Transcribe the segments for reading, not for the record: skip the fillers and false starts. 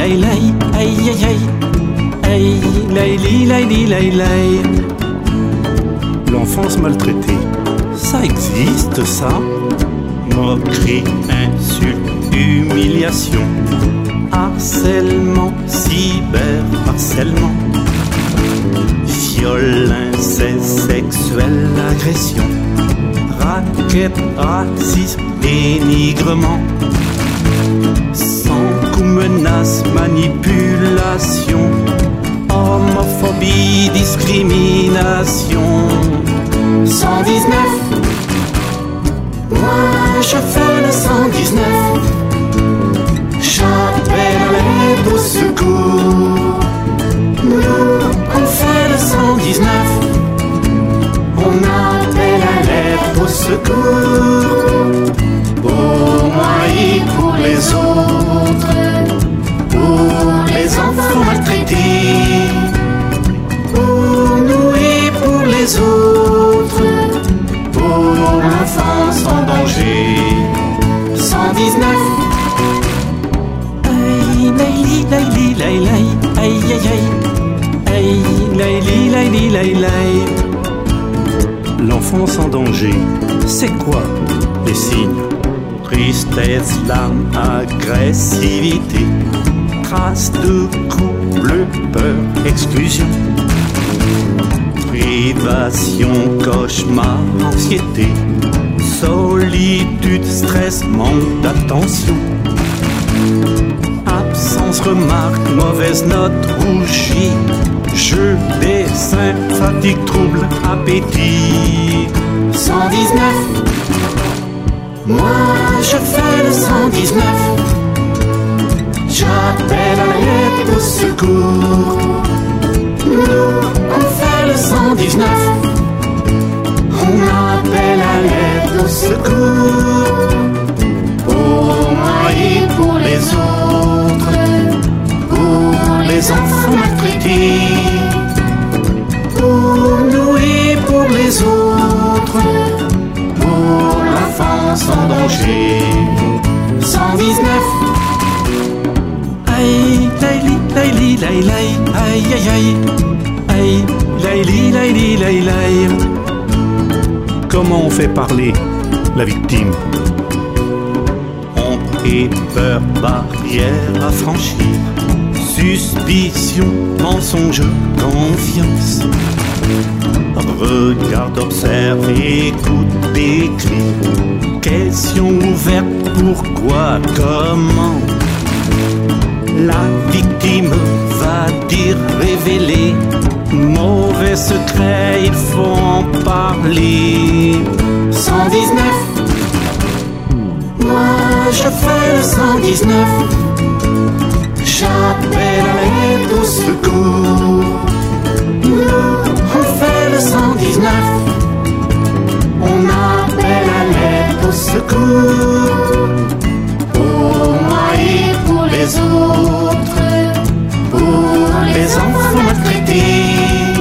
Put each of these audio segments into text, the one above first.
lay, lay, aïe, aïe, aïe, aïe, lay, li, lay, li, lay, lay. L'enfance maltraitée, Ça existe, ça? moquerie, insulte, humiliation, Harcèlement, cyberharcèlement, viol, inceste, sexuelle agression, racket, racisme, dénigrement, sang, coups, menaces, manipulation, homophobie, discrimination. 119. Moi je fais le 119. J'appelle à l'aide au secours. Nous on fait le 119. On appelle à l'aide au secours. Pour moi et pour les autres. Pour les enfants maltraités. Pour nous et pour les autres. Pour l'enfance en danger. 119. Aïe, lay, lay, lay, lay, aïe, aïe, aïe, aïe, lay, lay, lay, lay. L'enfance en danger, C'est quoi les signes? Tristesse, larmes, agressivité, traces de coups, bleu, peur, exclusion, privation, cauchemar, anxiété, solitude, stress, manque d'attention, absence, remarque, mauvaise note, rougie, jeu, dessin, fatigue, trouble, appétit. 119. Moi je fais le 119. J'appelle à l'aide au secours. Nous on fait le 119. On appelle à l'aide au secours. Pour moi et pour les autres. Pour les enfants maltraités. Pour nous et pour les autres. Pour l'enfance en danger. 119. Aïe, lay, lay, lay, lay, aïe, aïe, aïe, aïe, lay, lay, lay, lay. Comment on fait parler la victime? Honte et peur, barrière à franchir. Suspicion, mensonge, confiance. Regarde, observe, écoute, décrit. Question ouverte, pourquoi, comment? La victime va dire, révéler. Mauvais secret, il faut en parler. 119. Moi je fais le 119. J'appelle à l'aide au secours. Nous on fait le 119. On appelle à l'aide au secours. Pour moi et pour les autres. Pour les enfants maltraités.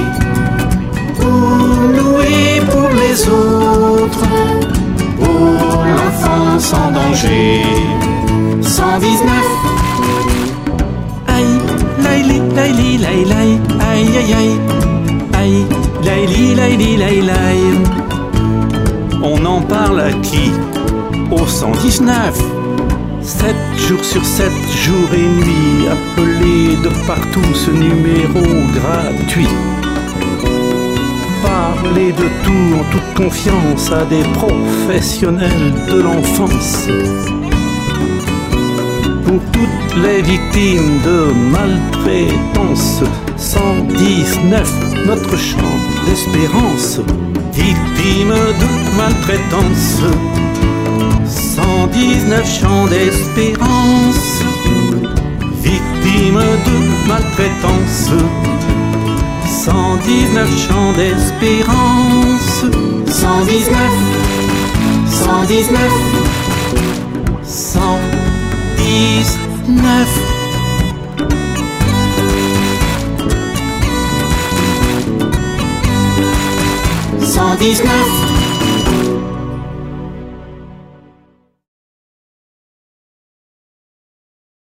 Pour nous et pour les autres. Pour l'enfance en danger. 119. Aïe, lay, lay, lay, lay, lay, aïe, aïe, aïe, aïe, lay, lay, lay, lay. On en parle à qui? Au 119. 7 jours sur 7, jour et nuit, appelez de partout ce numéro gratuit. Parlez de tout en toute confiance à des professionnels de l'enfance. Pour toutes les victimes de maltraitance, 119, notre chant d'espérance. Victimes de maltraitance, 119 chants d'espérance. Victimes de maltraitance, 119 chants d'espérance. 119, 119, 119. 119.